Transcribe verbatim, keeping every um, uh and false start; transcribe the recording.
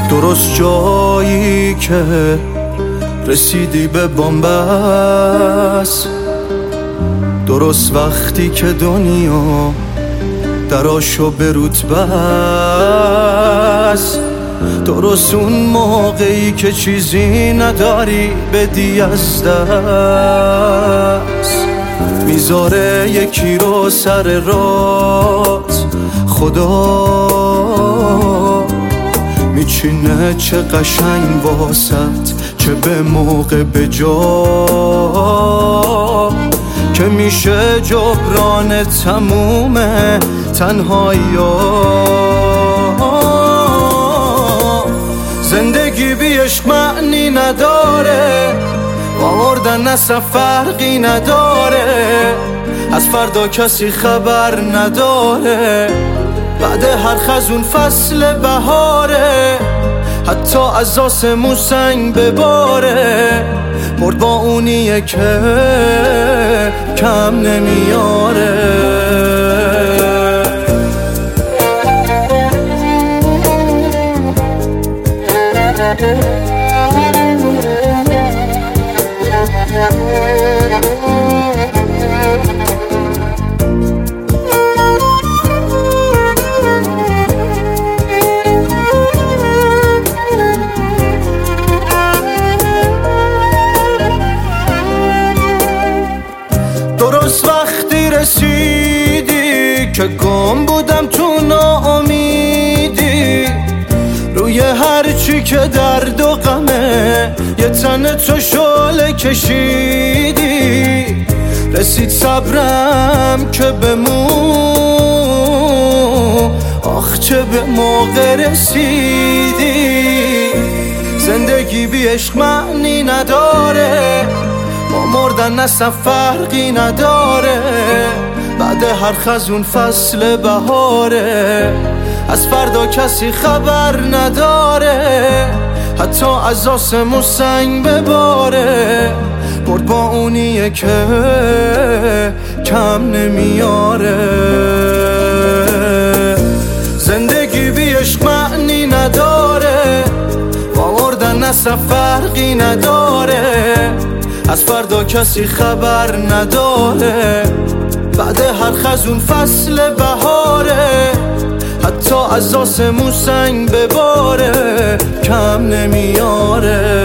درست جایی که رسیدی به بنبست، درست وقتی که دنیا دراشو به رتبه است، درست اون موقعی که چیزی نداری بدی از دست، میذاره یکی رو سر رات خدا، میچینه چه قشنگ واسط، چه به موقع به جا که میشه جبران تموم تنهایی ها. زندگی بی عشق معنی نداره، آوردن اصلا فرقی نداره، از فردا کسی خبر نداره، بعد هر خزون فصل بهاره، حتی از آسمون سنگ بباره، مرد با اونیه که کم نمیاره. درست وقتی رسیدی که گم بودم تو ناامیدی، روی هرچی که درد و غمه یه تن تو شعله کشیدی، رسید صبرم که بمون، آخ چه به موقع رسیدی. زندگی بی عشق معنی نداره، با مردن اصلا فرقی نداره، بعد هر خزون فصل بهاره، از فردا کسی خبر نداره، حتی از آسمون سنگ بباره، مرد با اونیه که کم نمیاره. زندگی بی عشق معنی نداره، با مردن اصلا فرقی نداره، از فردا کسی خبر نداره، بعد هر خزون فصل بهاره، حتی از آسمون سنگ بباره، کم نمیاره.